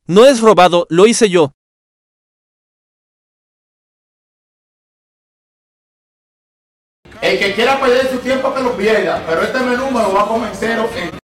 No es robado, lo hice yo. El que quiera perder su tiempo que lo pierda, pero este menú me lo va a comer entero en